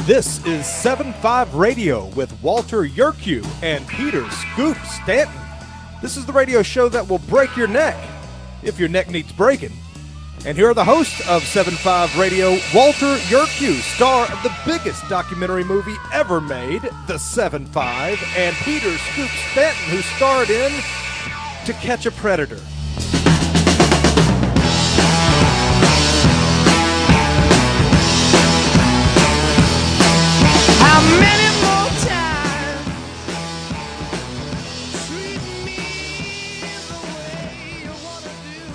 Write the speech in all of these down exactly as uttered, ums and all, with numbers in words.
This is seven five Radio with Walter Yerkew and Peter Scoop Stanton. This is the radio show that will break your neck, if your neck needs breaking. And here are the hosts of seven five Radio, Walter Yerkew, star of the biggest documentary movie ever made, The seven five, and Peter Scoop Stanton, who starred in To Catch a Predator. How many more times treat me the way you wanna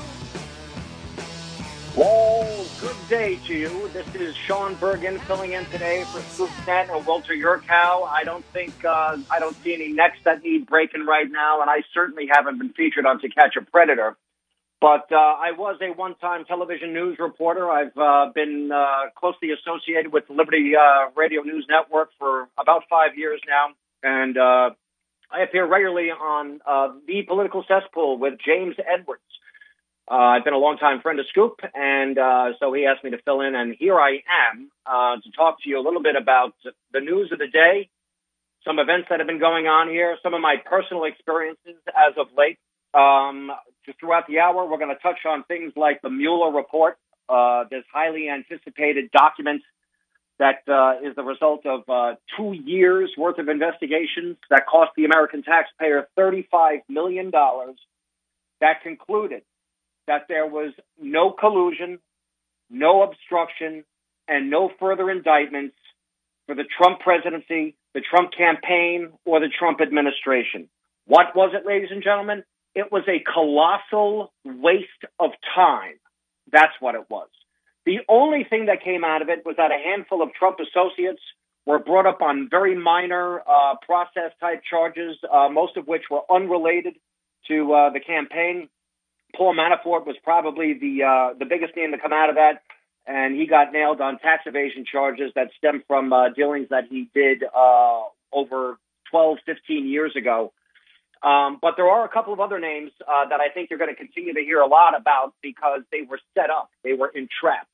do? Well, good day to you. This is Sean Bergen filling in today for Scoop Stanton and Walter Yerkew. I don't think uh, I don't see any necks that need breaking right now, and I certainly haven't been featured on To Catch a Predator. But uh, I was a one-time television news reporter. I've uh, been uh, closely associated with the Liberty uh, Radio News Network for about five years now. And uh, I appear regularly on uh, The Political Cesspool with James Edwards. Uh, I've been a long-time friend of Scoop, and uh, so he asked me to fill in. And here I am uh, to talk to you a little bit about the news of the day, some events that have been going on here, some of my personal experiences as of late. Um, throughout the hour, we're going to touch on things like the Mueller report, uh, this highly anticipated document that uh, is the result of uh, two years worth of investigations that cost the American taxpayer thirty-five million dollars, that concluded that there was no collusion, no obstruction, and no further indictments for the Trump presidency, the Trump campaign, or the Trump administration. What was it, ladies and gentlemen? It was a colossal waste of time. That's what it was. The only thing that came out of it was that a handful of Trump associates were brought up on very minor uh, process-type charges, uh, most of which were unrelated to uh, the campaign. Paul Manafort was probably the uh, the biggest name to come out of that, and he got nailed on tax evasion charges that stem from uh, dealings that he did uh, over twelve, fifteen years ago. Um, but there are a couple of other names uh, that I think you're going to continue to hear a lot about because they were set up. They were entrapped.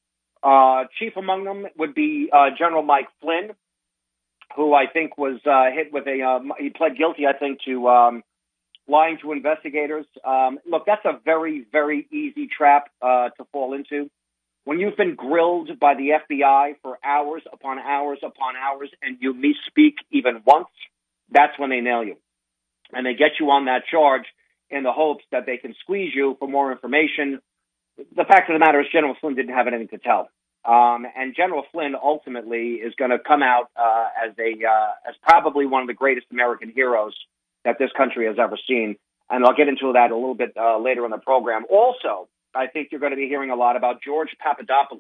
Uh, chief among them would be uh, General Mike Flynn, who I think was uh, hit with a, uh, he pled guilty, I think, to um, lying to investigators. Um, look, that's a very, very easy trap uh, to fall into. When you've been grilled by the F B I for hours upon hours upon hours and you misspeak even once, that's when they nail you. And they get you on that charge in the hopes that they can squeeze you for more information. The fact of the matter is General Flynn didn't have anything to tell. Um, and General Flynn ultimately is going to come out uh, as a uh, as probably one of the greatest American heroes that this country has ever seen. And I'll get into that a little bit uh, later in the program. Also, I think you're going to be hearing a lot about George Papadopoulos.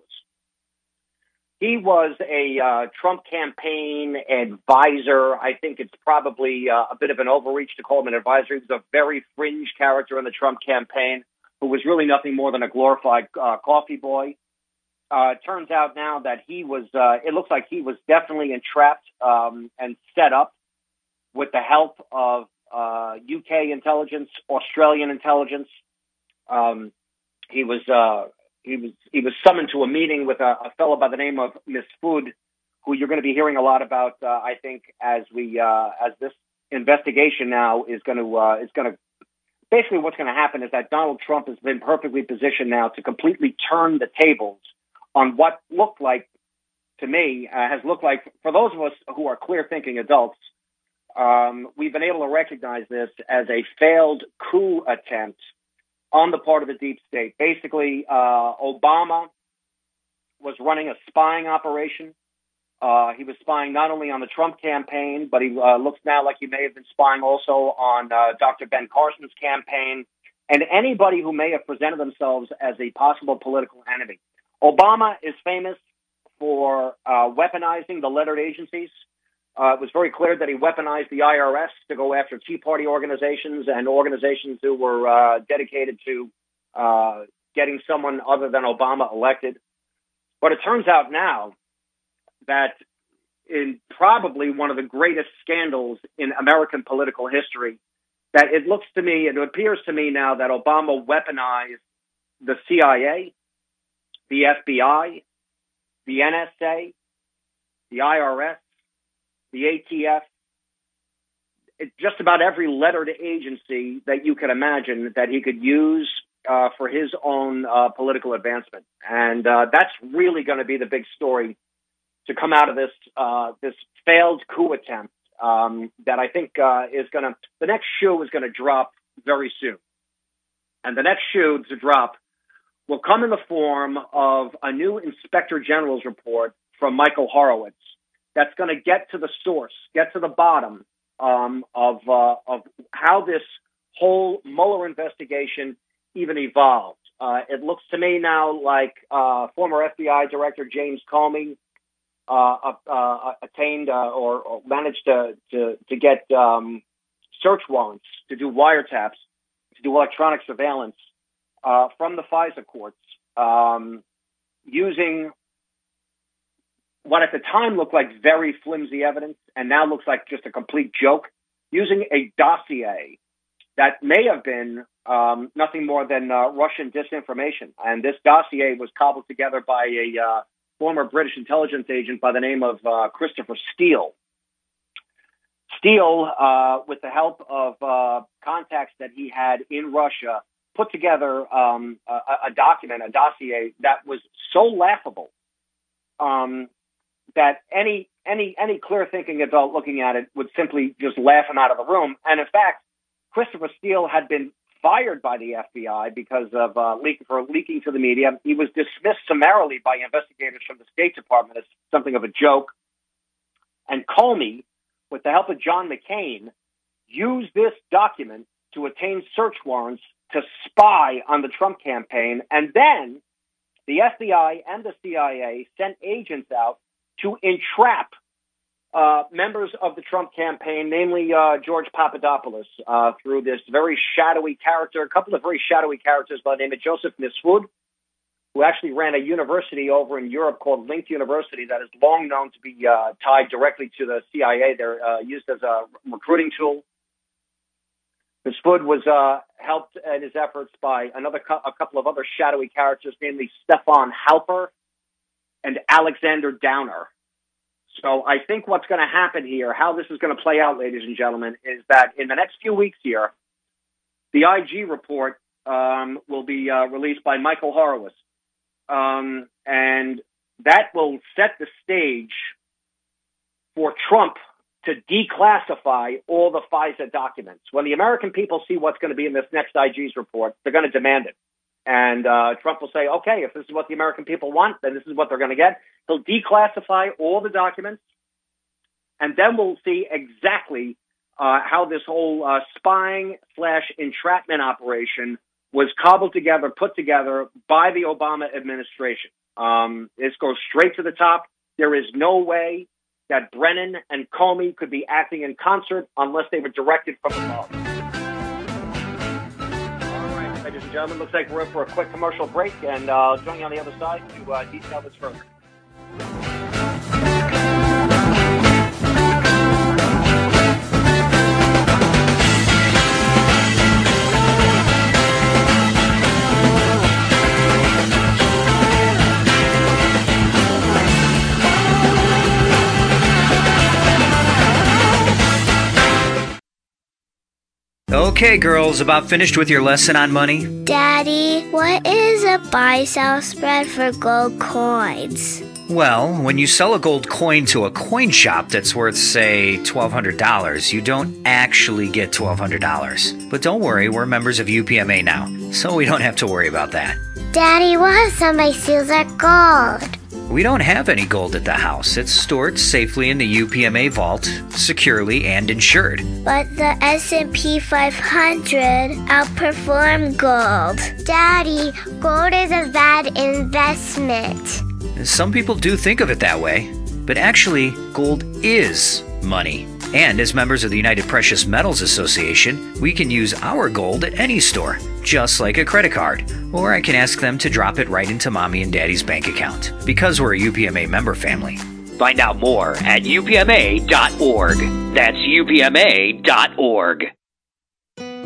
He was a uh, Trump campaign advisor. I think it's probably uh, a bit of an overreach to call him an advisor. He was a very fringe character in the Trump campaign who was really nothing more than a glorified uh, coffee boy. Uh, it turns out now that he was, uh, it looks like he was definitely entrapped um, and set up with the help of uh, U K intelligence, Australian intelligence. Um, he was... Uh, He was he was summoned to a meeting with a, a fellow by the name of Miss Food, who you're going to be hearing a lot about. Uh, I think as we uh, as this investigation now is going to uh, is going to basically what's going to happen is that Donald Trump has been perfectly positioned now to completely turn the tables on what looked like to me uh, has looked like for those of us who are clear thinking adults. Um, we've been able to recognize this as a failed coup attempt on the part of the deep state. Basically, uh, Obama was running a spying operation. Uh, he was spying not only on the Trump campaign, but he uh, looks now like he may have been spying also on uh, Doctor Ben Carson's campaign and anybody who may have presented themselves as a possible political enemy. Obama is famous for uh, weaponizing the lettered agencies. Uh, it was very clear that he weaponized the I R S to go after Tea Party organizations and organizations who were uh, dedicated to uh, getting someone other than Obama elected. But it turns out now that in probably one of the greatest scandals in American political history, that it looks to me, it appears to me now that Obama weaponized the C I A, the F B I, the N S A, the I R S, the A T F, it, just about every lettered agency that you could imagine that he could use uh, for his own uh, political advancement. And uh, that's really going to be the big story to come out of this uh, this failed coup attempt um, that I think uh, is going to, the next shoe is going to drop very soon. And the next shoe to drop will come in the form of a new Inspector General's report from Michael Horowitz that's going to get to the source, get to the bottom um, of uh, of how this whole Mueller investigation even evolved. Uh, it looks to me now like uh, former F B I Director James Comey uh, uh, attained uh, or, or managed to to, to get um, search warrants to do wiretaps, to do electronic surveillance uh, from the FISA courts, um, using what at the time looked like very flimsy evidence and now looks like just a complete joke, using a dossier that may have been um, nothing more than uh, Russian disinformation. And this dossier was cobbled together by a uh, former British intelligence agent by the name of uh, Christopher Steele. Steele, uh, with the help of uh, contacts that he had in Russia, put together um, a, a document, a dossier that was so laughable um, that any any any clear-thinking adult looking at it would simply just laugh him out of the room. And in fact, Christopher Steele had been fired by the F B I because of uh, leak, for leaking to the media. He was dismissed summarily by investigators from the State Department as something of a joke. And Comey, with the help of John McCain, used this document to obtain search warrants to spy on the Trump campaign. And then the F B I and the C I A sent agents out to entrap uh, members of the Trump campaign, namely uh, George Papadopoulos, uh, through this very shadowy character, a couple of very shadowy characters by the name of Joseph Niswood, who actually ran a university over in Europe called Linked University that is long known to be uh, tied directly to the C I A. They're uh, used as a recruiting tool. Niswood was uh, helped in his efforts by another co- a couple of other shadowy characters, namely Stefan Halper and Alexander Downer. So I think what's going to happen here, how this is going to play out, ladies and gentlemen, is that in the next few weeks here, the I G report um, will be uh, released by Michael Horowitz. Um, and that will set the stage for Trump to declassify all the FISA documents. When the American people see what's going to be in this next I G's report, they're going to demand it. And uh, Trump will say, okay, if this is what the American people want, then this is what they're going to get. He'll declassify all the documents, and then we'll see exactly uh, how this whole uh, spying slash entrapment operation was cobbled together, put together by the Obama administration. Um, this goes straight to the top. There is no way that Brennan and Comey could be acting in concert unless they were directed from above. Ladies and gentlemen, looks like we're in for a quick commercial break, and uh, I'll join you on the other side to uh, detail this further. Okay, girls, about finished with your lesson on money? Daddy, what is a buy-sell spread for gold coins? Well, when you sell a gold coin to a coin shop that's worth, say, twelve hundred dollars, you don't actually get twelve hundred dollars. But don't worry, we're members of U P M A now, so we don't have to worry about that. Daddy, what if somebody steals our gold? We don't have any gold at the house. It's stored safely in the U P M A vault, securely and insured. But the S and P five hundred outperformed gold. Daddy, gold is a bad investment. Some people do think of it that way, but actually, gold is money. And as members of the United Precious Metals Association, we can use our gold at any store, just like a credit card. Or I can ask them to drop it right into Mommy and Daddy's bank account, because we're a U P M A member family. Find out more at U P M A dot org. That's U P M A dot org.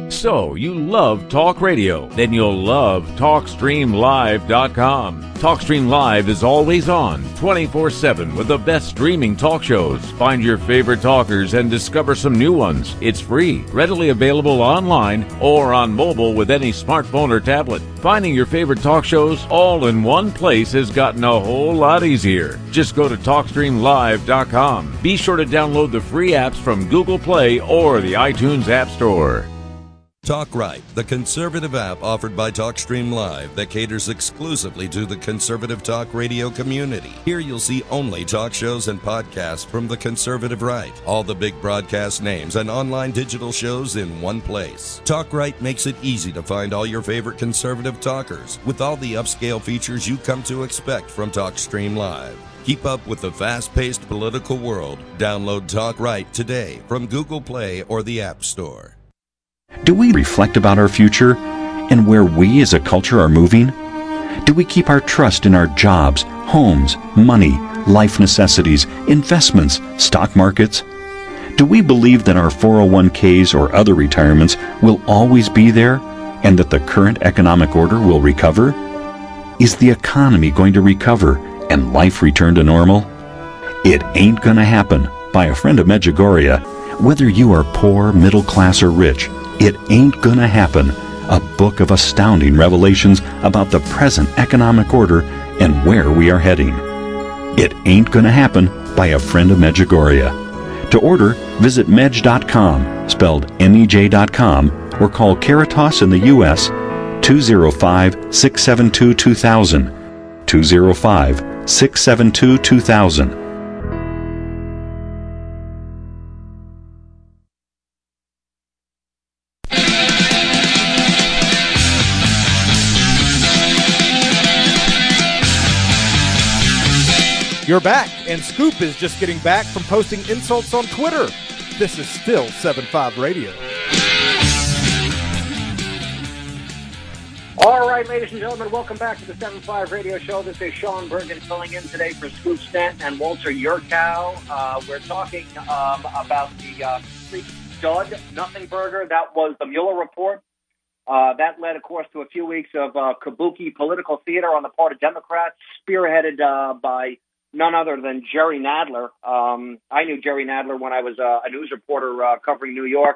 So, you love talk radio? Then you'll love talk stream live dot com. TalkStream Live is always on, twenty-four seven, with the best streaming talk shows. Find your favorite talkers and discover some new ones. It's free, readily available online or on mobile with any smartphone or tablet. Finding your favorite talk shows all in one place has gotten a whole lot easier. Just go to talk stream live dot com. Be sure to download the free apps from Google Play or the iTunes App Store. Talk Right, the conservative app offered by TalkStream Live that caters exclusively to the conservative talk radio community. Here you'll see only talk shows and podcasts from the conservative right, all the big broadcast names and online digital shows in one place. Talk Right makes it easy to find all your favorite conservative talkers with all the upscale features you come to expect from TalkStream Live. Keep up with the fast-paced political world. Download Talk Right today from Google Play or the App Store. Do we reflect about our future and where we as a culture are moving? Do we keep our trust in our jobs, homes, money, life necessities, investments, stock markets? Do we believe that our four oh one k's or other retirements will always be there and that the current economic order will recover? Is the economy going to recover and life return to normal? It ain't gonna happen. By a friend of Medjugorje. Whether you are poor, middle class, or rich, it ain't gonna happen. A book of astounding revelations about the present economic order and where we are heading. It Ain't Gonna Happen by a Friend of Medjugorje. To order, visit medj dot com, spelled M E J dot com, or call Caritas in the U S two oh five, six seven two, two thousand, two oh five, six seven two, two thousand. You're back, and Scoop is just getting back from posting insults on Twitter. This is still seven five Radio. All right, ladies and gentlemen, welcome back to the seven five Radio Show. This is Sean Bergen filling in today for Scoop Stanton and Walter Yurkow. Uh, we're talking um, about the uh, Creek Dud Nothing Burger. That was the Mueller report. Uh, that led, of course, to a few weeks of uh, kabuki political theater on the part of Democrats, spearheaded uh, by none other than Jerry Nadler. Um, I knew Jerry Nadler when I was uh, a news reporter uh, covering New York.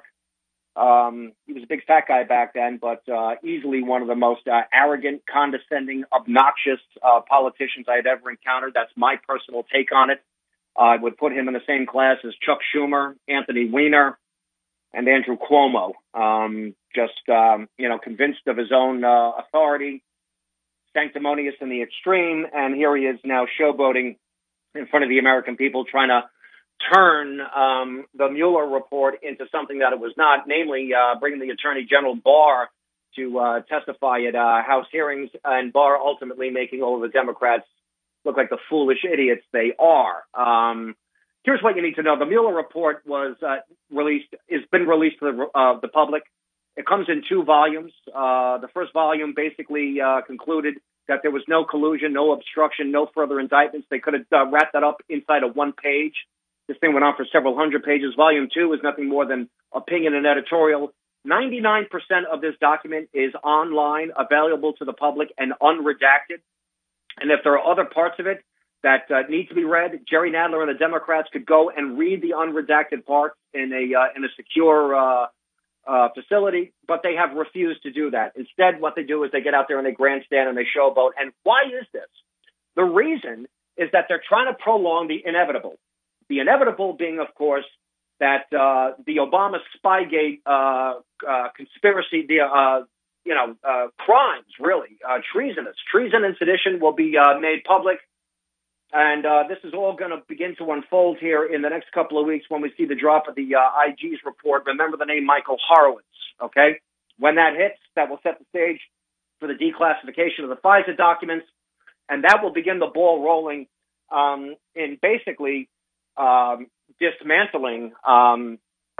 Um, he was a big fat guy back then, but uh, easily one of the most uh, arrogant, condescending, obnoxious uh, politicians I had ever encountered. That's my personal take on it. Uh, I would put him in the same class as Chuck Schumer, Anthony Weiner, and Andrew Cuomo. Um, just, um, you know, convinced of his own uh, authority, sanctimonious in the extreme, and here he is now showboating in front of the American people, trying to turn um, the Mueller report into something that it was not, namely uh, bringing the Attorney General Barr to uh, testify at uh, House hearings, and Barr ultimately making all of the Democrats look like the foolish idiots they are. Um, here's what you need to know. The Mueller report was uh, released, has been released to the, uh, the public. It comes in two volumes. Uh, the first volume basically uh, concluded that there was no collusion, no obstruction, no further indictments. They could have uh, wrapped that up inside of one page. This thing went on for several hundred pages. Volume two is nothing more than opinion and editorial. ninety-nine percent of this document is online, available to the public, and unredacted. And if there are other parts of it that uh, need to be read, Jerry Nadler and the Democrats could go and read the unredacted parts in a uh, in a secure uh, uh, facility, but they have refused to do that. Instead, what they do is they get out there and they grandstand and they showboat. And why is this? The reason is that they're trying to prolong the inevitable. The inevitable being, of course, that uh, the Obama Spygate uh, uh, conspiracy, the uh, you know uh, crimes, really uh, treasonous, treason and sedition will be uh, made public, and uh, this is all going to begin to unfold here in the next couple of weeks when we see the drop of the uh, I G's report. Remember the name Michael Horowitz, okay? When that hits, that will set the stage for the declassification of the FISA documents, and that will begin the ball rolling um, in basically. Um, dismantling, um,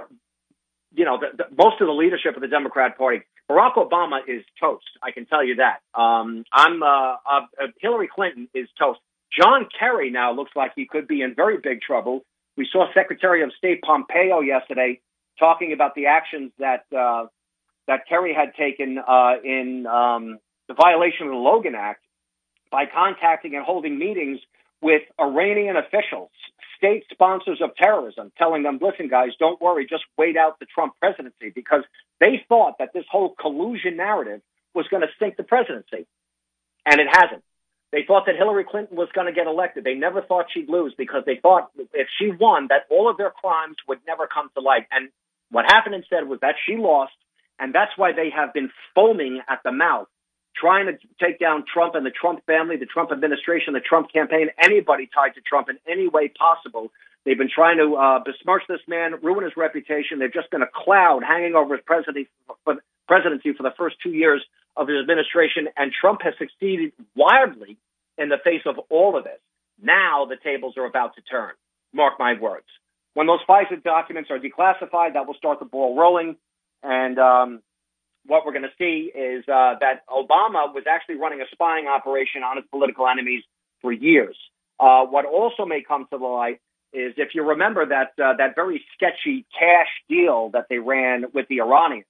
you know, the, the, most of the leadership of the Democrat Party. Barack Obama is toast. I can tell you that. Um, I'm uh, uh, Hillary Clinton is toast. John Kerry now looks like he could be in very big trouble. We saw Secretary of State Pompeo yesterday talking about the actions that uh, that Kerry had taken uh, in um, the violation of the Logan Act by contacting and holding meetings with Iranian officials, state sponsors of terrorism, telling them, listen, guys, don't worry, just wait out the Trump presidency, because they thought that this whole collusion narrative was going to sink the presidency, and it hasn't. They thought that Hillary Clinton was going to get elected. They never thought she'd lose, because they thought if she won, that all of their crimes would never come to light. And what happened instead was that she lost, and that's why they have been foaming at the mouth, trying to take down Trump and the Trump family, the Trump administration, the Trump campaign, anybody tied to Trump in any way possible. They've been trying to uh, besmirch this man, ruin his reputation. They've just been a cloud hanging over his presidency for, presidency for the first two years of his administration, and Trump has succeeded wildly in the face of all of this. Now the tables are about to turn. Mark my words. When those FISA documents are declassified, that will start the ball rolling, and um, what we're going to see is uh, that Obama was actually running a spying operation on his political enemies for years. Uh, what also may come to the light is, if you remember that uh, that very sketchy cash deal that they ran with the Iranians,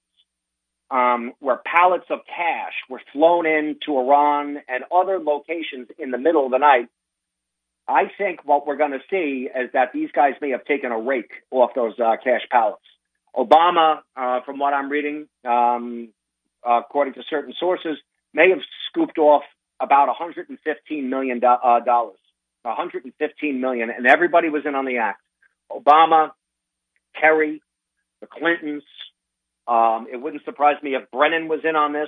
um, where pallets of cash were flown in to Iran and other locations in the middle of the night, I think what we're going to see is that these guys may have taken a rake off those uh, cash pallets. Obama, uh, from what I'm reading, um, uh, according to certain sources, may have scooped off about one hundred fifteen million dollars. Uh, one hundred fifteen million dollars, and everybody was in on the act. Obama, Kerry, the Clintons. Um, it wouldn't surprise me if Brennan was in on this.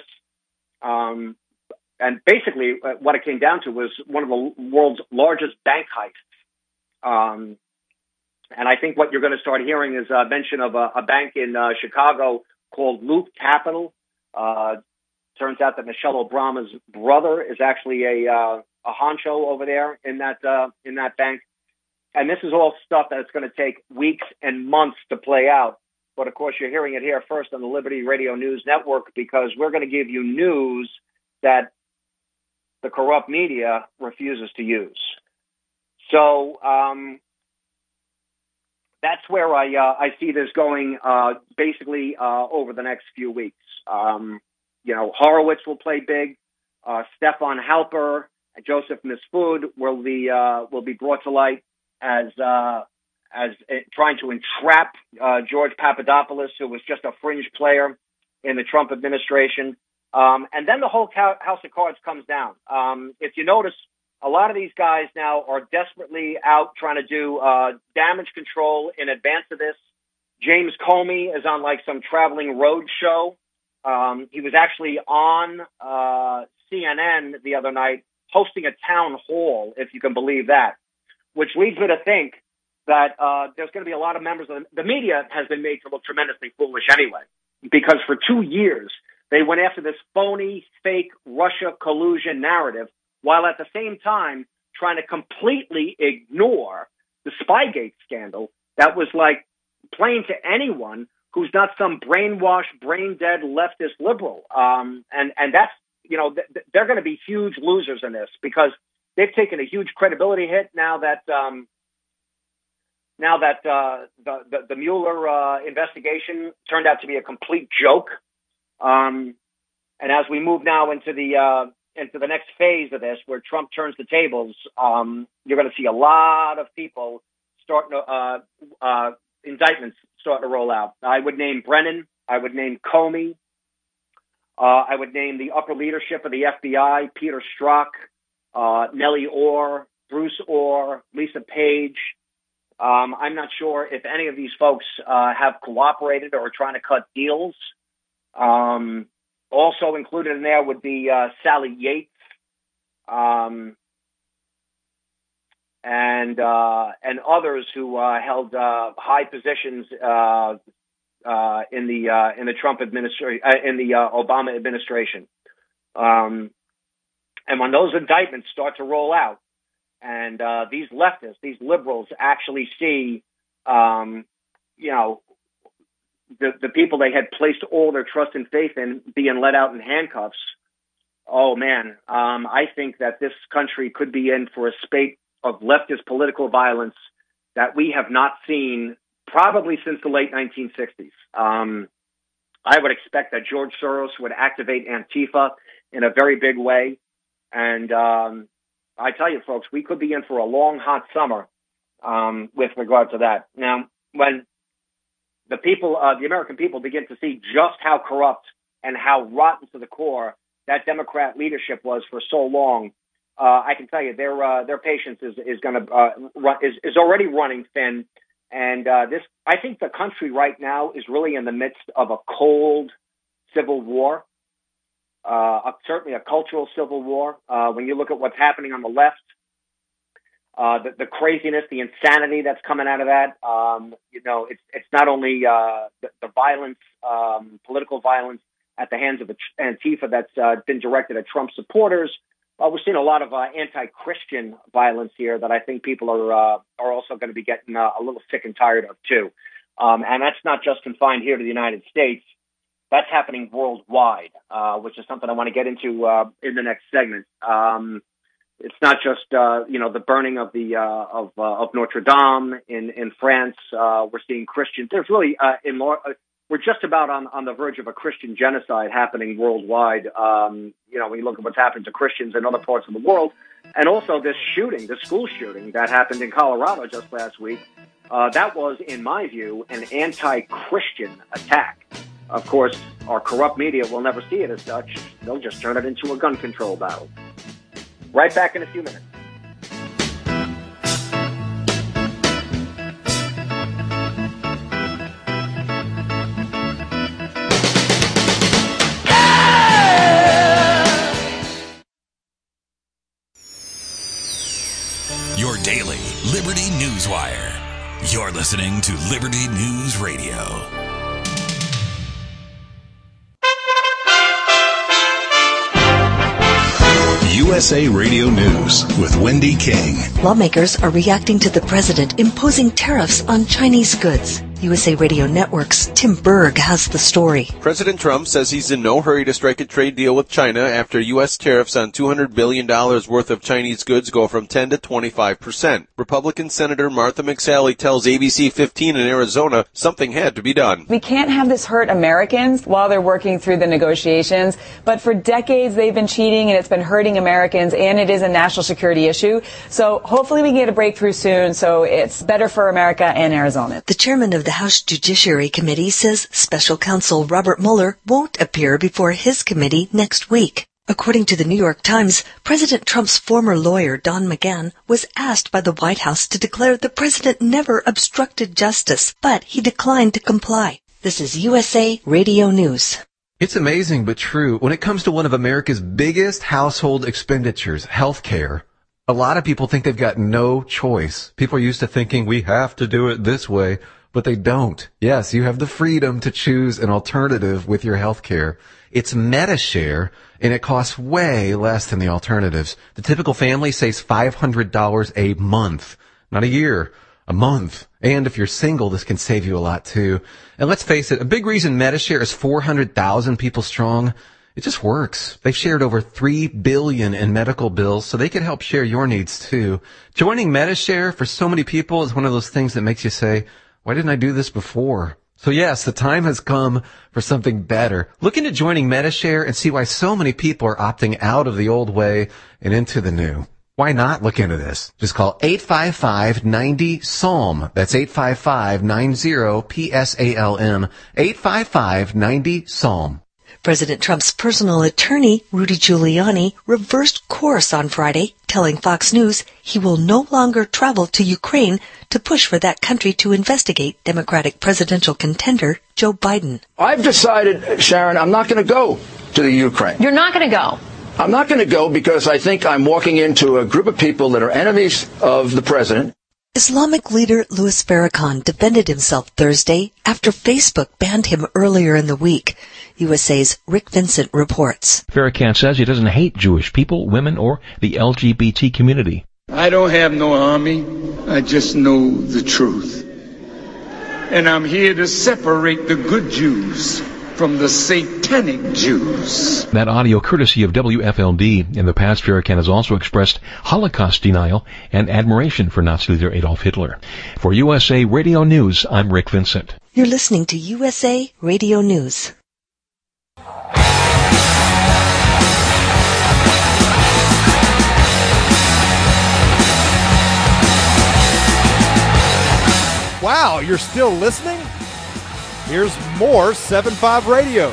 Um, and basically, uh, what it came down to was one of the world's largest bank heists. Um, And I think what you're going to start hearing is a mention of a, a bank in uh, Chicago called Loop Capital. Uh, turns out that Michelle Obama's brother is actually a uh, a honcho over there in that uh, in that bank. And this is all stuff that's going to take weeks and months to play out. But of course, you're hearing it here first on the Liberty Radio News Network, because we're going to give you news that the corrupt media refuses to use. So. Um, That's where I uh, I see this going uh, basically uh, over the next few weeks. Um, you know, Horowitz will play big. Uh, Stefan Halper and Joseph Misfood will be uh, will be brought to light as uh, as uh, trying to entrap uh, George Papadopoulos, who was just a fringe player in the Trump administration. Um, and then the whole house of cards comes down. Um, if you notice, a lot of these guys now are desperately out trying to do uh, damage control in advance of this. James Comey is on like some traveling road show. Um, he was actually on uh, C N N the other night hosting a town hall, if you can believe that, which leads me to think that uh, there's going to be a lot of members of the, the media has been made to look tremendously foolish anyway, because for two years they went after this phony, fake Russia collusion narrative, while at the same time trying to completely ignore the Spygate scandal that was like plain to anyone who's not some brainwashed, brain-dead leftist liberal. Um, and, and that's, you know, th- they're going to be huge losers in this, because they've taken a huge credibility hit now that um, now that uh, the, the, the Mueller uh, investigation turned out to be a complete joke. Um, and as we move now into the uh, into the next phase of this, where Trump turns the tables, um, you're going to see a lot of people starting to, uh, uh, indictments starting to roll out. I would name Brennan. I would name Comey. Uh, I would name the upper leadership of the F B I, Peter Strzok, uh, Nellie Orr, Bruce Orr, Lisa Page. Um, I'm not sure if any of these folks uh, have cooperated or are trying to cut deals. Um, Also included in there would be uh, Sally Yates, um, and uh, and others who uh, held uh, high positions uh, uh, in the uh, in the Trump administration, uh, in the uh, Obama administration. Um, and when those indictments start to roll out, and uh, these leftists, these liberals, actually see, um, you know, The, the people they had placed all their trust and faith in being let out in handcuffs, oh, man, um, I think that this country could be in for a spate of leftist political violence that we have not seen probably since the late nineteen sixties. Um, I would expect that George Soros would activate Antifa in a very big way. And um, I tell you, folks, we could be in for a long, hot summer um, with regard to that. Now, when the people, uh, the American people begin to see just how corrupt and how rotten to the core that Democrat leadership was for so long, uh, I can tell you their uh, their patience is is going to uh, run, is is already running thin. And uh, this, I think, the country right now is really in the midst of a cold civil war, uh, a, certainly a cultural civil war. Uh, when you look at what's happening on the left, uh, the, the craziness, the insanity that's coming out of that, um, you know, it's it's not only uh, the, the violence, um, political violence at the hands of the Antifa that's uh, been directed at Trump supporters. Uh, we're seeing a lot of uh, anti-Christian violence here that I think people are uh, are also going to be getting uh, a little sick and tired of too. Um, and that's not just confined here to the United States. That's happening worldwide, uh, which is something I want to get into uh, in the next segment. Um, it's not just uh, you know the burning of the uh, of uh, of Notre Dame in in France. Uh, we're seeing Christians. There's really uh, in more. Uh, We're just about on, on the verge of a Christian genocide happening worldwide. Um, you know, when you look at what's happened to Christians in other parts of the world, and also this shooting, the school shooting that happened in Colorado just last week, uh, that was, in my view, an anti-Christian attack. Of course, our corrupt media will never see it as such. They'll just turn it into a gun control battle. Right back in a few minutes. Your daily Liberty News Wire. You're listening to Liberty News Radio. U S A Radio News with Wendy King. Lawmakers are reacting to the president imposing tariffs on Chinese goods. U S A Radio Network's Tim Berg has the story. President Trump says he's in no hurry to strike a trade deal with China after U S tariffs on two hundred billion dollars worth of Chinese goods go from ten to twenty-five percent. Republican Senator Martha McSally tells A B C fifteen in Arizona something had to be done. We can't have this hurt Americans while they're working through the negotiations, but for decades they've been cheating and it's been hurting Americans, and it is a national security issue. So hopefully we get a breakthrough soon so it's better for America and Arizona. The chairman of the House Judiciary Committee says Special Counsel Robert Mueller won't appear before his committee next week. According to the New York Times, President Trump's former lawyer, Don McGahn, was asked by the White House to declare the president never obstructed justice, but he declined to comply. This is U S A Radio News. It's amazing but true. When it comes to one of America's biggest household expenditures, health care, a lot of people think they've got no choice. People are used to thinking we have to do it this way. But they don't. Yes, you have the freedom to choose an alternative with your health care. It's Medi-Share, and it costs way less than the alternatives. The typical family saves five hundred dollars a month. Not a year, a month. And if you're single, this can save you a lot too. And let's face it, a big reason Medi-Share is four hundred thousand people strong. It just works. They've shared over three billion dollars in medical bills, so they can help share your needs too. Joining Medi-Share for so many people is one of those things that makes you say, why didn't I do this before? So yes, the time has come for something better. Look into joining Medi-Share and see why so many people are opting out of the old way and into the new. Why not look into this? Just call eight five five, nine zero, S A L M. That's eight five five, nine zero, P S A L M. eight five five, nine zero, S A L M. President Trump's personal attorney, Rudy Giuliani, reversed course on Friday, telling Fox News he will no longer travel to Ukraine to push for that country to investigate Democratic presidential contender Joe Biden. I've decided, Sharon, I'm not going to go to the Ukraine. You're not going to go? I'm not going to go because I think I'm walking into a group of people that are enemies of the president. Islamic leader Louis Farrakhan defended himself Thursday after Facebook banned him earlier in the week. U S A's Rick Vincent reports. Farrakhan says he doesn't hate Jewish people, women, or the L G B T community. I don't have no army. I just know the truth. And I'm here to separate the good Jews from the satanic Jews. That audio courtesy of W F L D. In the past, Farrakhan has also expressed Holocaust denial and admiration for Nazi leader Adolf Hitler. For U S A Radio News, I'm Rick Vincent. You're listening to U S A Radio News. Wow, you're still listening? Here's more seven five Radio.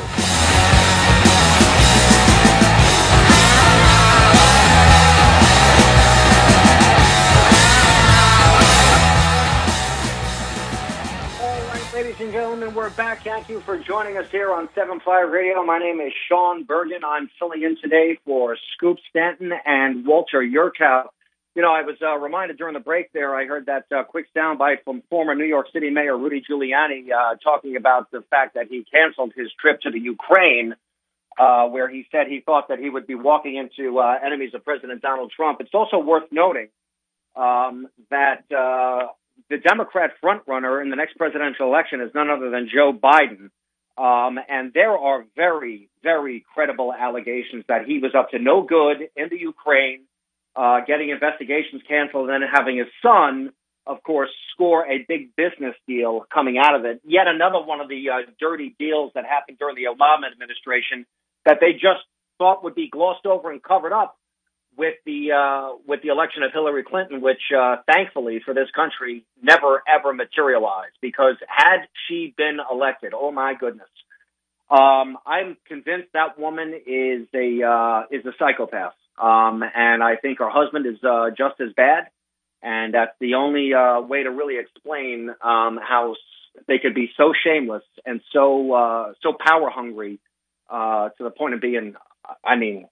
Ladies and gentlemen, we're back. Thank you for joining us here on seven five Radio. My name is Sean Bergen. I'm filling in today for Scoop Stanton and Walter Yurkow. You know, I was uh, reminded during the break there, I heard that uh, quick soundbite from former New York City Mayor Rudy Giuliani uh, talking about the fact that he canceled his trip to the Ukraine, uh, where he said he thought that he would be walking into uh, enemies of President Donald Trump. It's also worth noting um, that uh, the Democrat frontrunner in the next presidential election is none other than Joe Biden. Um, and there are very, very credible allegations that he was up to no good in the Ukraine, uh, getting investigations canceled, and then having his son, of course, score a big business deal coming out of it. Yet another one of the uh, dirty deals that happened during the Obama administration that they just thought would be glossed over and covered up with the uh, with the election of Hillary Clinton, which uh, thankfully for this country never ever materialized. Because had she been elected, oh my goodness, um, I'm convinced that woman is a uh, is a psychopath, um, and I think her husband is uh, just as bad. And that's the only uh, way to really explain um, how they could be so shameless and so uh, so power hungry uh, to the point of being, I mean.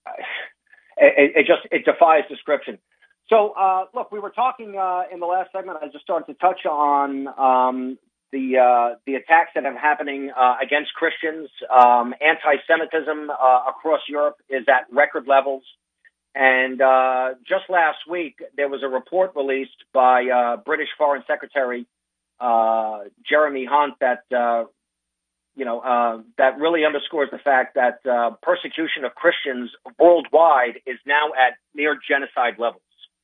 It, it just it defies description. So, uh, look, we were talking uh, in the last segment. I just started to touch on um, the uh, the attacks that are happening uh, against Christians. Um, anti-Semitism uh, across Europe is at record levels. And uh, just last week, there was a report released by uh, British Foreign Secretary uh, Jeremy Hunt that uh, you know, uh, that really underscores the fact that uh, persecution of Christians worldwide is now at near genocide levels.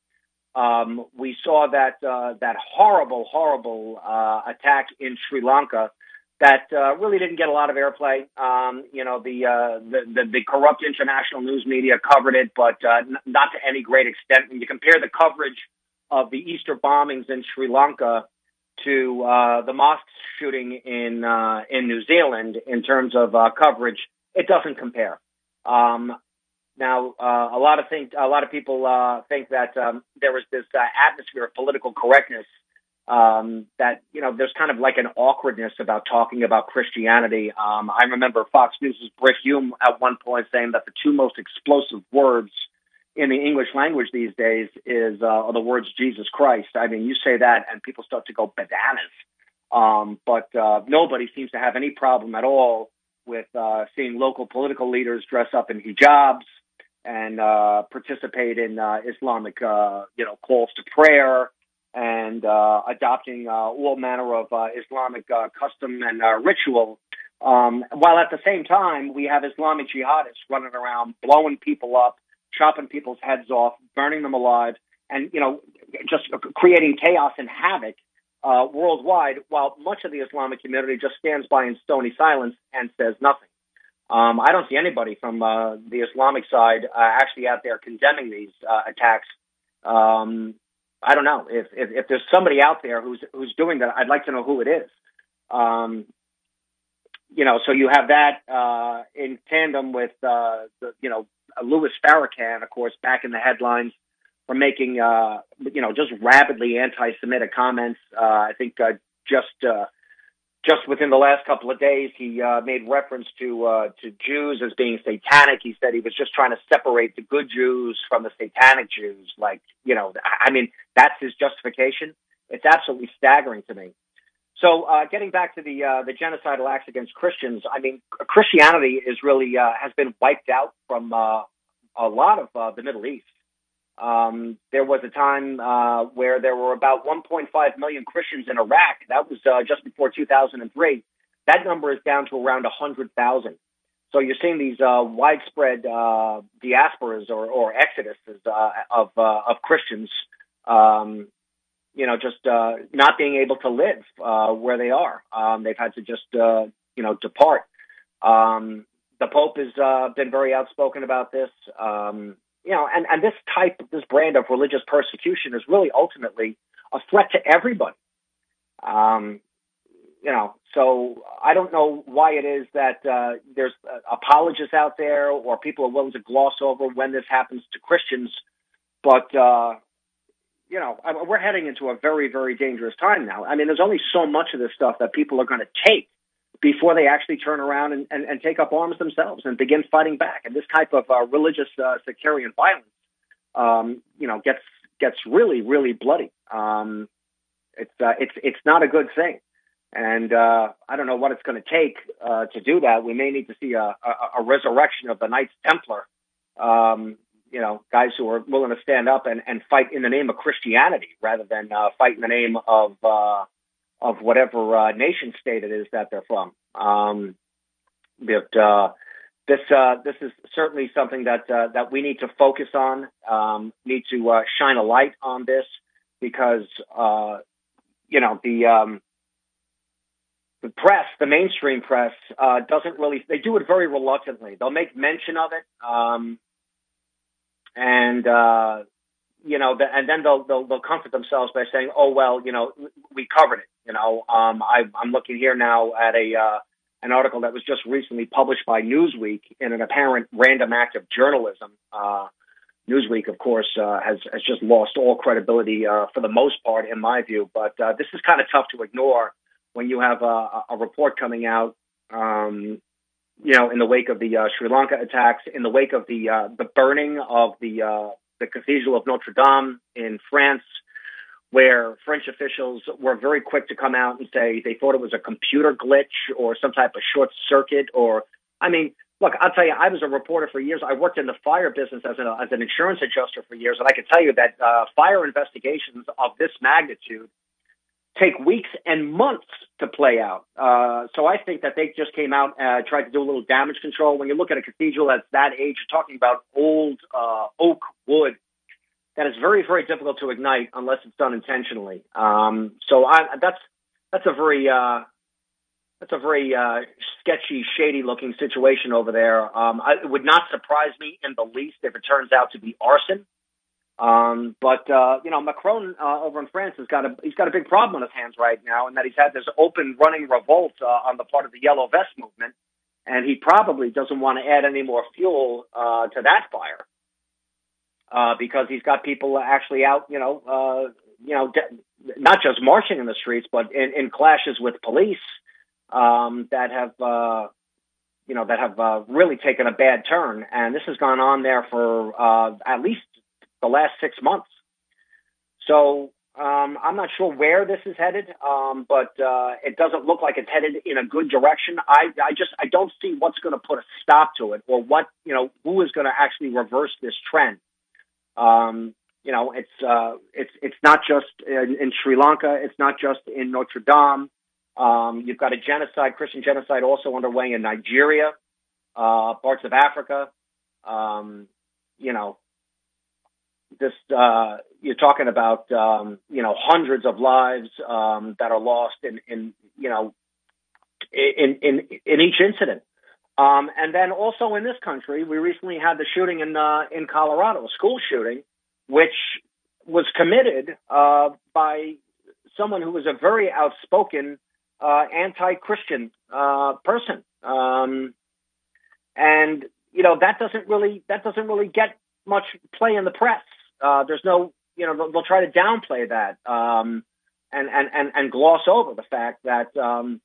Um, we saw that uh, that horrible, horrible uh, attack in Sri Lanka that uh, really didn't get a lot of airplay. Um, you know, the, uh, the, the the corrupt international news media covered it, but uh, n- not to any great extent. When you compare the coverage of the Easter bombings in Sri Lanka to uh, the mosque shooting in uh, in New Zealand in terms of uh, coverage, it doesn't compare. Um, now, uh, a lot of think a lot of people uh, think that um, there was this uh, atmosphere of political correctness um, that you know there's kind of like an awkwardness about talking about Christianity. Um, I remember Fox News' Brit Hume at one point saying that the two most explosive words in the English language these days is uh, are the words Jesus Christ. I mean, you say that and people start to go bananas. Um, but uh, nobody seems to have any problem at all with uh, seeing local political leaders dress up in hijabs and uh, participate in uh, Islamic, uh, you know, calls to prayer and uh, adopting uh, all manner of uh, Islamic uh, custom and uh, ritual. Um, while at the same time, we have Islamic jihadists running around, blowing people up, chopping people's heads off, burning them alive, and, you know, just creating chaos and havoc uh, worldwide, while much of the Islamic community just stands by in stony silence and says nothing. Um, I don't see anybody from uh, the Islamic side uh, actually out there condemning these uh, attacks. Um, I don't know. If, if if there's somebody out there who's who's doing that, I'd like to know who it is. Um, you know, so you have that uh, in tandem with, uh, the, you know, Louis Farrakhan, of course, back in the headlines for making, uh, you know, just rabidly anti-Semitic comments. Uh, I think uh, just uh, just within the last couple of days, he uh, made reference to uh, to Jews as being satanic. He said he was just trying to separate the good Jews from the satanic Jews. Like, you know, I mean, that's his justification. It's absolutely staggering to me. So, uh, getting back to the uh, the genocidal acts against Christians, I mean, Christianity is really uh, has been wiped out from uh, a lot of uh, the Middle East. Um, there was a time uh, where there were about one point five million Christians in Iraq. That was uh, just before two thousand three. That number is down to around one hundred thousand. So you're seeing these uh, widespread uh, diasporas or, or exoduses uh, of uh, of Christians. Um, you know, just uh, not being able to live uh, where they are. Um, they've had to just, uh, you know, depart. Um, the Pope has uh, been very outspoken about this. Um, you know, and, and this type, this brand of religious persecution is really ultimately a threat to everybody. Um, you know, so I don't know why it is that uh, there's uh, apologists out there or people are willing to gloss over when this happens to Christians. But, uh, you know, I, we're heading into a very, very dangerous time now. I mean, there's only so much of this stuff that people are going to take before they actually turn around and, and, and take up arms themselves and begin fighting back. And this type of uh, religious uh, sectarian violence, um, you know, gets gets really, really bloody. Um, it's uh, it's it's not a good thing, and uh, I don't know what it's going to take uh, to do that. We may need to see a, a, a resurrection of the Knights Templar. Um, you know, guys who are willing to stand up and, and fight in the name of Christianity rather than uh, fight in the name of uh, of whatever uh, nation state it is that they're from. Um, but uh, this uh, this is certainly something that uh, that we need to focus on. Um, need to uh, shine a light on this because uh, you know the um, the press, the mainstream press, uh, doesn't really. They do it very reluctantly. They'll make mention of it, um, and uh, you know, the, and then they'll, they'll they'll comfort themselves by saying, "Oh well, you know, we covered it." You know, um, I, I'm looking here now at a uh, an article that was just recently published by Newsweek in an apparent random act of journalism. Uh, Newsweek, of course, uh, has has just lost all credibility uh, for the most part, in my view. But uh, this is kind of tough to ignore when you have a, a report coming out, um, you know, in the wake of the uh, Sri Lanka attacks, in the wake of the uh, the burning of the uh, the Cathedral of Notre Dame in France, where French officials were very quick to come out and say they thought it was a computer glitch or some type of short circuit. Or, I mean, look, I'll tell you, I was a reporter for years. I worked in the fire business as an, as an insurance adjuster for years, and I can tell you that uh, fire investigations of this magnitude take weeks and months to play out. Uh, so I think that they just came out and uh, tried to do a little damage control. When you look at a cathedral that's that age, you're talking about old uh, oak wood that is very, very difficult to ignite unless it's done intentionally. Um, so I, that's that's a very uh, that's a very uh, sketchy, shady-looking situation over there. Um, I, it would not surprise me in the least if it turns out to be arson. Um, but, uh, you know, Macron, uh, over in France has got a, he's got a big problem on his hands right now, and that he's had this open running revolt, uh, on the part of the Yellow Vest movement. And he probably doesn't want to add any more fuel, uh, to that fire, uh, because he's got people actually out, you know, uh, you know, de- not just marching in the streets, but in, in clashes with police, um, that have, uh, you know, that have, uh, really taken a bad turn. And this has gone on there for, uh, at least the last six months. So um, I'm not sure where this is headed, um, but uh, it doesn't look like it's headed in a good direction. I, I just I don't see what's going to put a stop to it, or what you know who is going to actually reverse this trend. Um, you know, it's uh, it's it's not just in, in Sri Lanka. It's not just in Notre Dame. Um, you've got a genocide, Christian genocide, also underway in Nigeria, uh, parts of Africa. Um, you know. This uh, you're talking about, um, you know, hundreds of lives um, that are lost in, in you know, in in in each incident, um, and then also in this country, we recently had the shooting in uh, in Colorado, a school shooting, which was committed uh, by someone who was a very outspoken uh, anti-Christian uh, person, um, and you know that doesn't really that doesn't really get much play in the press. Uh, there's no, you know, they'll, they'll try to downplay that um, and, and, and, and gloss over the fact that, um,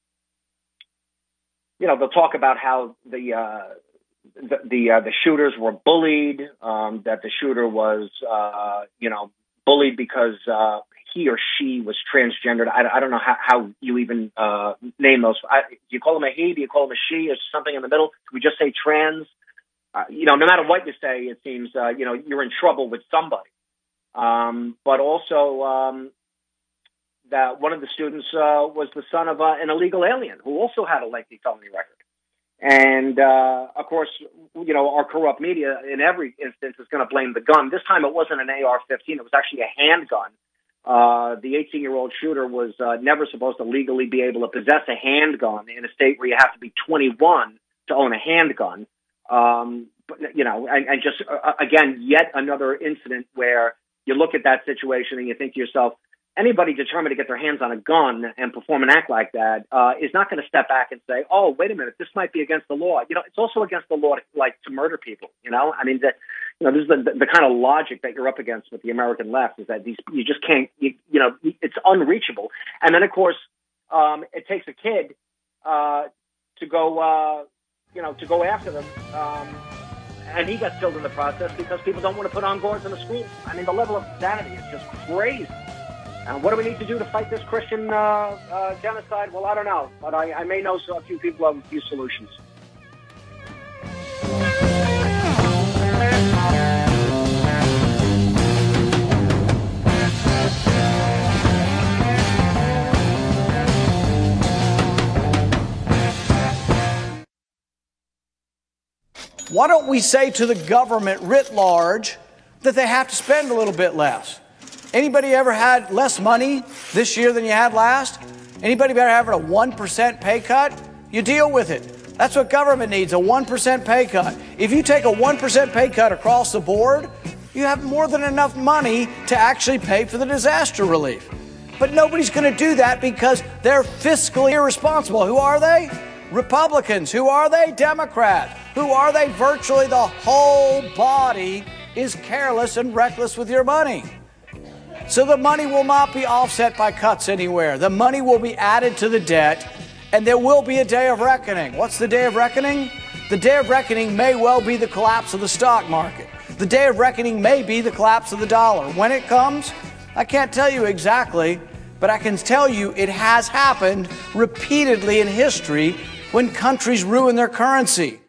you know, they'll talk about how the uh, the the, uh, the shooters were bullied, um, that the shooter was, uh, you know, bullied because uh, he or she was transgendered. I, I don't know how, how you even uh, name those. I, do you call them a he? Do you call them a she? Or something in the middle? Can we just say trans? Uh, you know, no matter what you say, it seems, uh, you know, you're in trouble with somebody. Um, but also um, that one of the students uh, was the son of uh, an illegal alien who also had a lengthy felony record. And, uh, of course, you know, our corrupt media in every instance is going to blame the gun. This time it wasn't an A R fifteen. It was actually a handgun. Uh, the eighteen-year-old shooter was uh, never supposed to legally be able to possess a handgun in a state where you have to be twenty-one to own a handgun. Um, but, you know, and, and just, uh, again, yet another incident where you look at that situation and you think to yourself, anybody determined to get their hands on a gun and perform an act like that uh, is not going to step back and say, "Oh, wait a minute, this might be against the law." You know, it's also against the law, to, like to murder people. You know, I mean, that you know, this is the, the, the kind of logic that you're up against with the American left is that these you just can't, you, you know, it's unreachable. And then, of course, um, it takes a kid uh, to go, uh, you know, to go after them. Um, And he got killed in the process because people don't want to put on guards in the schools. I mean, the level of insanity is just crazy. And what do we need to do to fight this Christian uh, uh, genocide? Well, I don't know. But I, I may know a few people have a few solutions. Why don't we say to the government writ large that they have to spend a little bit less? Anybody ever had less money this year than you had last? Anybody ever having a one percent pay cut? You deal with it. That's what government needs, a one percent pay cut. If you take a one percent pay cut across the board, you have more than enough money to actually pay for the disaster relief. But nobody's going to do that because they're fiscally irresponsible. Who are they? Republicans. Who are they? Democrats. Who are they? Virtually the whole body is careless and reckless with your money. So the money will not be offset by cuts anywhere. The money will be added to the debt, and there will be a day of reckoning. What's the day of reckoning? The day of reckoning may well be the collapse of the stock market. The day of reckoning may be the collapse of the dollar. When it comes, I can't tell you exactly, but I can tell you it has happened repeatedly in history when countries ruin their currency.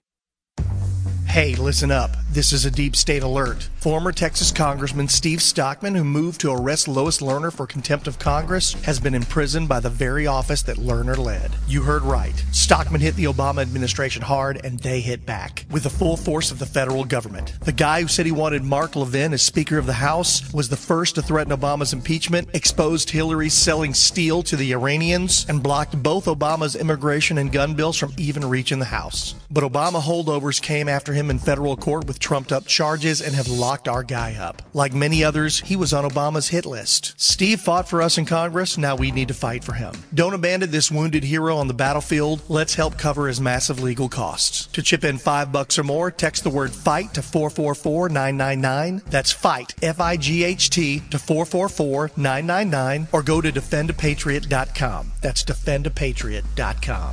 Hey, listen up. This is a deep state alert. Former Texas Congressman Steve Stockman, who moved to arrest Lois Lerner for contempt of Congress, has been imprisoned by the very office that Lerner led. You heard right. Stockman hit the Obama administration hard, and they hit back with the full force of the federal government. The guy who said he wanted Mark Levin as Speaker of the House was the first to threaten Obama's impeachment, exposed Hillary selling steel to the Iranians, and blocked both Obama's immigration and gun bills from even reaching the House. But Obama holdovers came after him in federal court with trumped-up charges and have locked our guy up. Like many others, he was on Obama's hit list. Steve fought for us in Congress, now we need to fight for him. Don't abandon this wounded hero on the battlefield. Let's help cover his massive legal costs. To chip in five bucks or more, text the word FIGHT to four four four nine nine nine. That's FIGHT, F I G H T, to four four four nine nine nine, or go to defend a patriot dot com. That's defend a patriot dot com.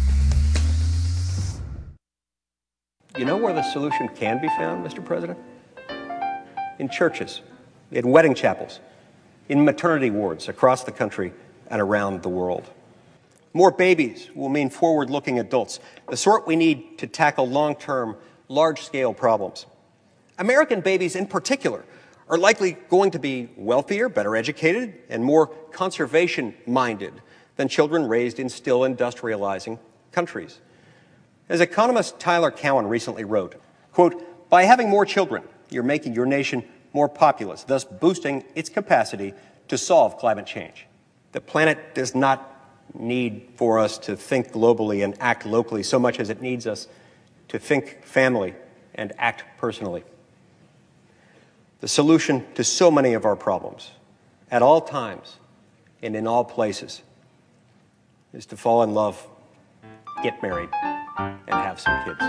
You know where the solution can be found, Mister President? In churches, in wedding chapels, in maternity wards across the country and around the world. More babies will mean forward-looking adults, the sort we need to tackle long-term, large-scale problems. American babies in particular are likely going to be wealthier, better educated, and more conservation-minded than children raised in still industrializing countries. As economist Tyler Cowen recently wrote, quote, "By having more children, you're making your nation more populous, thus boosting its capacity to solve climate change. The planet does not need for us to think globally and act locally so much as it needs us to think family and act personally. The solution to so many of our problems, at all times and in all places, is to fall in love, get married, and have some kids."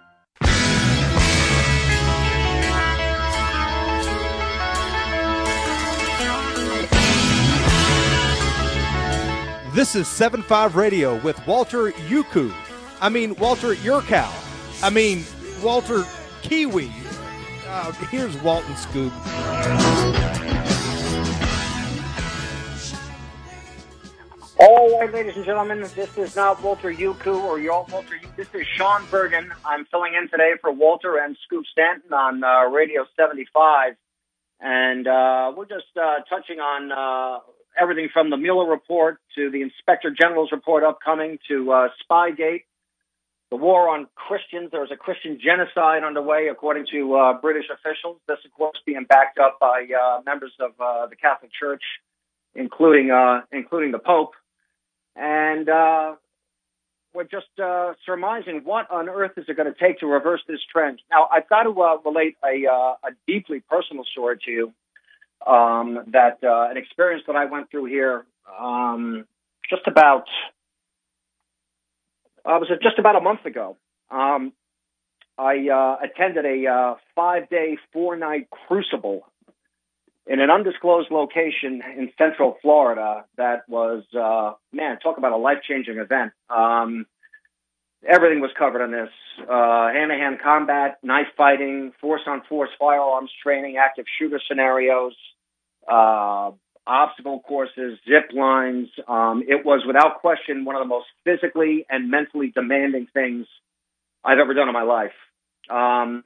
This is seven five Radio with Walter Yuku. I mean, Walter Yurkow. I mean, Walter Kiwi. Uh, here's Walton Scoop. All right, ladies and gentlemen, this is not Walter Yuku or your Walter. This is Sean Bergen. I'm filling in today for Walter and Scoop Stanton on uh, Radio seventy-five. And uh, we're just uh, touching on uh, everything from the Mueller report to the Inspector General's report upcoming to uh, Spygate, the war on Christians. There's a Christian genocide underway, according to uh, British officials. This, of course, being backed up by uh, members of uh, the Catholic Church, including uh, including the Pope. And uh, we're just uh, surmising what on earth is it going to take to reverse this trend. Now, I've got to uh, relate a, uh, a deeply personal story to you. um, that uh, an experience that I went through here um, just about, uh, was it just about a month ago? Um, I uh, attended a uh, five-day, four-night crucible in an undisclosed location in Central Florida that was, uh, man, talk about a life-changing event. Um, everything was covered in this. Uh, hand-to-hand combat, knife fighting, force-on-force firearms training, active shooter scenarios, uh, obstacle courses, zip lines. Um, it was, without question, one of the most physically and mentally demanding things I've ever done in my life. Um,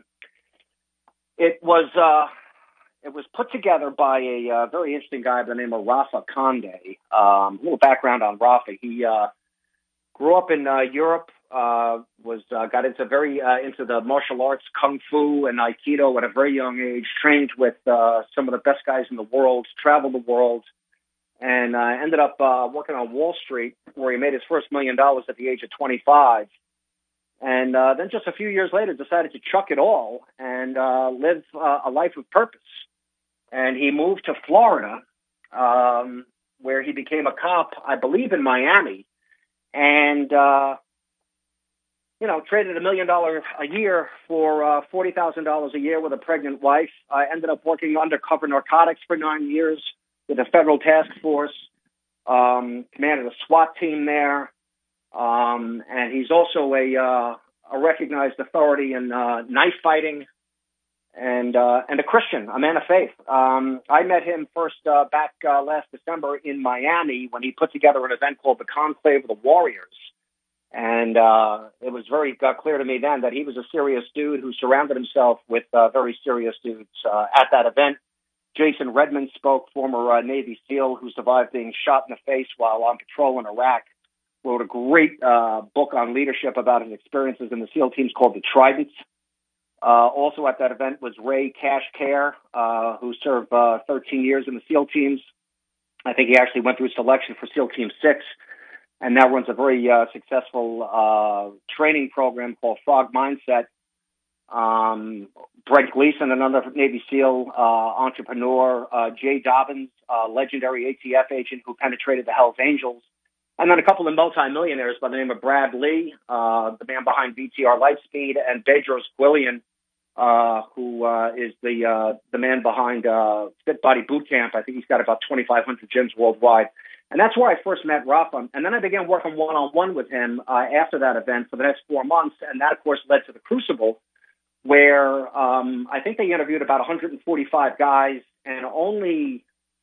it was... Uh, It was put together by a uh, very interesting guy by the name of Rafa Conde. Um, a little background on Rafa. He uh, grew up in uh, Europe, uh, was uh, got into very uh, into the martial arts, kung fu and aikido at a very young age. Trained with uh, some of the best guys in the world. Traveled the world, and uh, ended up uh, working on Wall Street, where he made his first million dollars at the age of twenty-five. And uh, then just a few years later, decided to chuck it all and uh, live uh, a life of purpose. And he moved to Florida, um, where he became a cop, I believe, in Miami, and uh, you know, traded a million dollars a year for uh, forty thousand dollars a year with a pregnant wife. I ended up working undercover narcotics for nine years with a federal task force. Um, commanded a SWAT team there, um, and he's also a, uh, a recognized authority in uh, knife fighting. And uh, and a Christian, a man of faith. Um, I met him first uh, back uh, last December in Miami when he put together an event called the Conclave of the Warriors. And uh, it was very uh, clear to me then that he was a serious dude who surrounded himself with uh, very serious dudes. Uh, at that event, Jason Redmond spoke, former uh, Navy SEAL who survived being shot in the face while on patrol in Iraq. Wrote a great uh, book on leadership about his experiences in the SEAL teams called the Tridents. Uh, also at that event was Ray Cash Care, uh, who served uh, thirteen years in the SEAL teams. I think he actually went through selection for SEAL Team six and now runs a very uh, successful uh, training program called Frog Mindset. Um, Brent Gleason, another Navy SEAL uh, entrepreneur. Uh, Jay Dobbins, uh, legendary A T F agent who penetrated the Hells Angels. And then a couple of multimillionaires by the name of Brad Lee, uh, the man behind V T R Lightspeed, and Bedros Quillian, uh, who uh, is the uh, the man behind uh, Fit Body Boot Camp. I think he's got about twenty-five hundred gyms worldwide. And that's where I first met Rafa. And then I began working one-on-one with him uh, after that event for the next four months. And that, of course, led to the Crucible, where um, I think they interviewed about one hundred forty-five guys, and only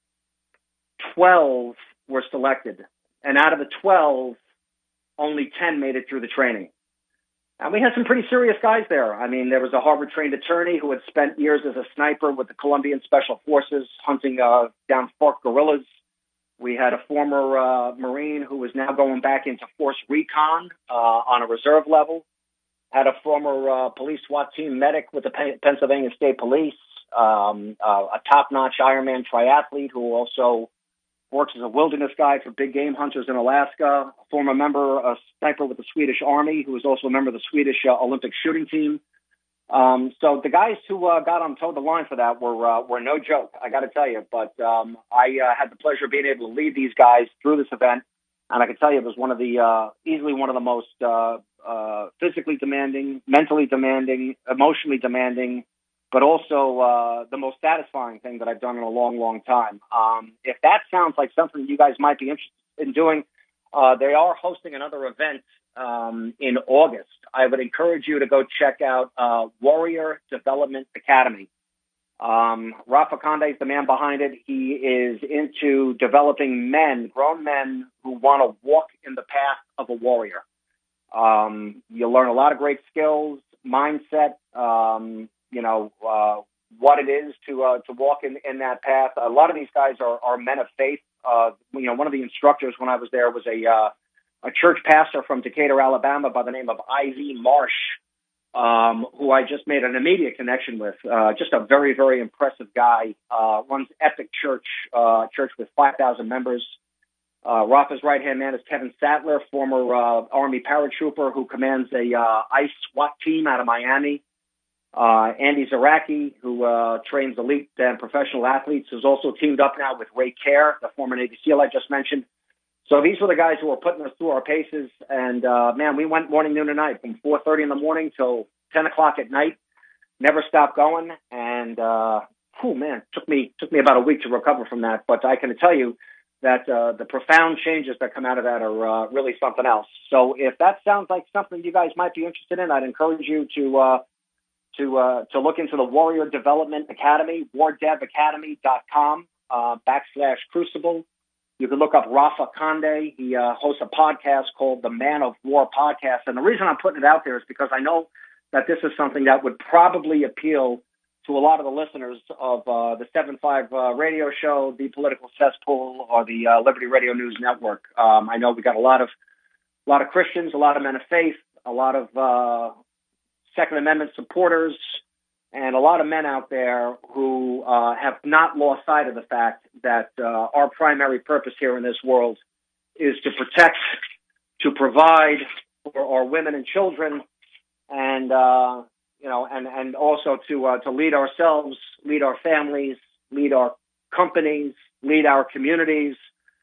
twelve were selected. And out of the twelve, only ten made it through the training. And we had some pretty serious guys there. I mean, there was a Harvard-trained attorney who had spent years as a sniper with the Colombian Special Forces hunting uh, down FARC guerrillas. We had a former uh, Marine who was now going back into force recon uh, on a reserve level. Had a former uh, police SWAT team medic with the P- Pennsylvania State Police. Um, uh, a top-notch Ironman triathlete who also works as a wilderness guide for big game hunters in Alaska, a former member, a sniper with the Swedish Army, who was also a member of the Swedish uh, Olympic shooting team. Um, so the guys who uh, got on towed the line for that were uh, were no joke, I got to tell you. But um, I uh, had the pleasure of being able to lead these guys through this event, and I can tell you it was one of the uh, easily one of the most uh, uh, physically demanding, mentally demanding, emotionally demanding, but also uh, the most satisfying thing that I've done in a long, long time. Um, if that sounds like something you guys might be interested in doing, uh, they are hosting another event um, in August. I would encourage you to go check out uh, Warrior Development Academy. Um, Rafa Conde is the man behind it. He is into developing men, grown men who want to walk in the path of a warrior. Um, you'll learn a lot of great skills, mindset, um, you know, uh, what it is to uh, to walk in, in that path. A lot of these guys are, are men of faith. Uh, you know, one of the instructors when I was there was a uh, a church pastor from Decatur, Alabama, by the name of Ivy Marsh, um, who I just made an immediate connection with. Uh, just a very, very impressive guy. Uh, runs Epic Church, uh, church with five thousand members. Uh, Rafa's right-hand man is Kevin Sattler, former uh, Army paratrooper who commands a uh, ICE SWAT team out of Miami. Uh, Andy Zaracki, who uh, trains elite and professional athletes, has also teamed up now with Ray Kerr, the former Navy SEAL I just mentioned. So these were the guys who were putting us through our paces. And, uh, man, we went morning, noon, and night from four thirty in the morning till ten o'clock at night. Never stopped going. And, uh, whew, man, took me took me about a week to recover from that. But I can tell you that uh, the profound changes that come out of that are uh, really something else. So if that sounds like something you guys might be interested in, I'd encourage you to uh, to uh, to look into the Warrior Development Academy, war dev academy dot com uh, backslash Crucible. You can look up Rafa Conde. He uh, hosts a podcast called the Man of War Podcast. And the reason I'm putting it out there is because I know that this is something that would probably appeal to a lot of the listeners of uh, the seven five uh, radio show, the Political Cesspool, or the uh, Liberty Radio News Network. Um, I know we got a lot of a lot of Christians, a lot of men of faith, a lot of uh, Second Amendment supporters, and a lot of men out there who uh, have not lost sight of the fact that uh, our primary purpose here in this world is to protect, to provide for our women and children, and uh, you know, and and also to uh, to lead ourselves, lead our families, lead our companies, lead our communities,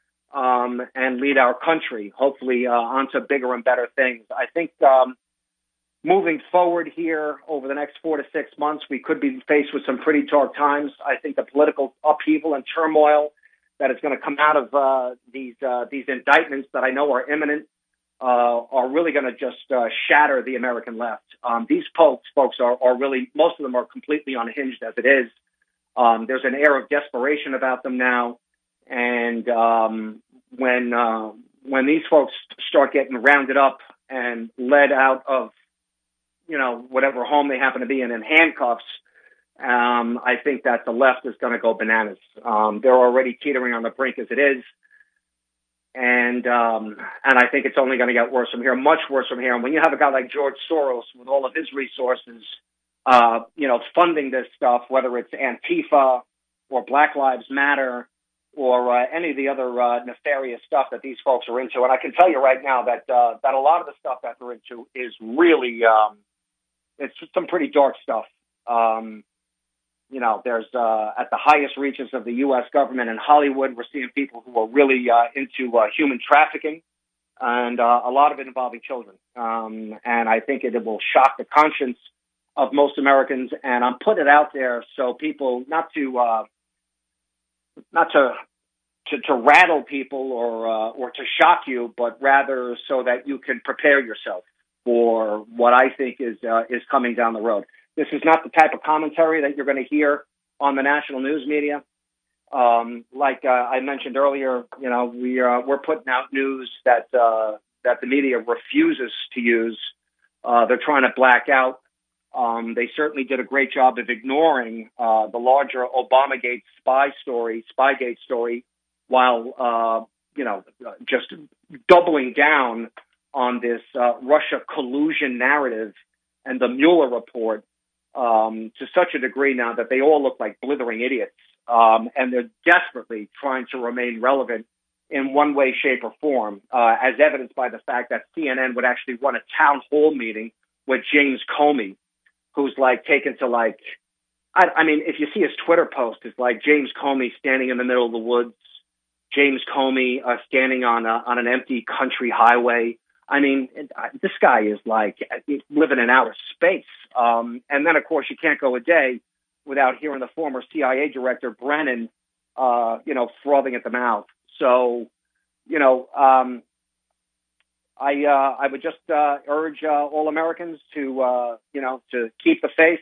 um, and lead our country, hopefully uh, onto bigger and better things. I think. Um, Moving forward here over the next four to six months, we could be faced with some pretty dark times. I think the political upheaval and turmoil that is going to come out of uh, these uh, these indictments that I know are imminent uh, are really going to just uh, shatter the American left. Um, these folks, folks are, are really, most of them are completely unhinged as it is. Um, there's an air of desperation about them now, and um, when uh, when these folks start getting rounded up and led out of you know, whatever home they happen to be in, in handcuffs, um, I think that the left is going to go bananas. Um, they're already teetering on the brink as it is. And, um, and I think it's only going to get worse from here, much worse from here. And when you have a guy like George Soros with all of his resources, uh, you know, funding this stuff, whether it's Antifa or Black Lives Matter or uh, any of the other uh, nefarious stuff that these folks are into. And I can tell you right now that, uh, that a lot of the stuff that they're into is really, um, it's some pretty dark stuff. Um, you know, there's uh, at the highest reaches of the U S government in Hollywood, we're seeing people who are really uh, into uh, human trafficking, and uh, a lot of it involving children. Um, and I think it, it will shock the conscience of most Americans. And I'm putting it out there so people not to uh, not to, to to rattle people or uh, or to shock you, but rather so that you can prepare yourself for what I think is uh, is coming down the road. This is not the type of commentary that you're going to hear on the national news media. Um, like uh, I mentioned earlier, you know, we uh, we're putting out news that uh, that the media refuses to use. Uh, they're trying to black out. Um, they certainly did a great job of ignoring uh, the larger Obamagate spy story, Spygate story, while uh, you know just doubling down on this uh, Russia collusion narrative and the Mueller report um, to such a degree now that they all look like blithering idiots. Um, and they're desperately trying to remain relevant in one way, shape, or form, uh, as evidenced by the fact that C N N would actually run a town hall meeting with James Comey, who's like taken to like, I, I mean, if you see his Twitter post, it's like James Comey standing in the middle of the woods, James Comey uh, standing on a, on an empty country highway. I mean, this guy is like living in outer space. Um, and then, of course, you can't go a day without hearing the former C I A director, Brennan, uh, you know, frothing at the mouth. So, you know, um, I uh, I would just uh, urge uh, all Americans to, uh, you know, to keep the faith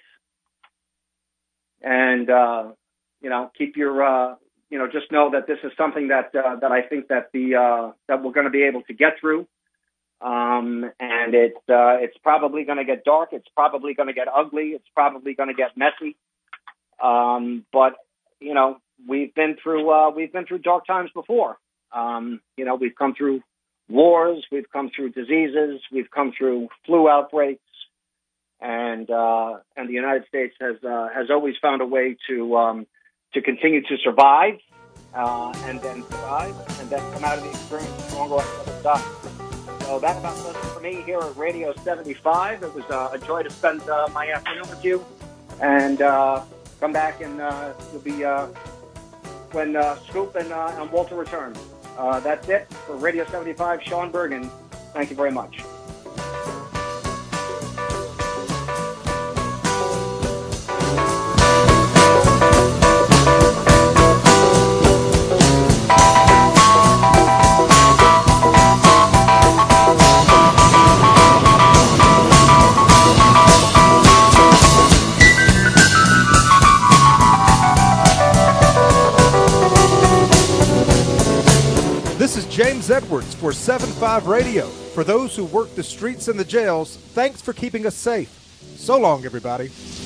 and, uh, you know, keep your, uh, you know, just know that this is something that uh, that I think that the uh, that we're going to be able to get through. Um, and it's, uh, it's probably going to get dark. It's probably going to get ugly. It's probably going to get messy. Um, but, you know, we've been through, uh, we've been through dark times before. Um, you know, we've come through wars, we've come through diseases, we've come through flu outbreaks, and, uh, and the United States has, uh, has always found a way to, um, to continue to survive, uh, and then thrive, and then come out of the experience stronger on the other side. So that about does it for me here at Radio seventy-five. It was uh, a joy to spend uh, my afternoon with you. And uh, come back and uh, you'll be uh, when uh, Scoop and, uh, and Walter return. Uh, that's it for Radio seventy-five. Sean Bergen, thank you very much. This is James Edwards for seven five Radio. For those who work the streets and the jails, thanks for keeping us safe. So long, everybody.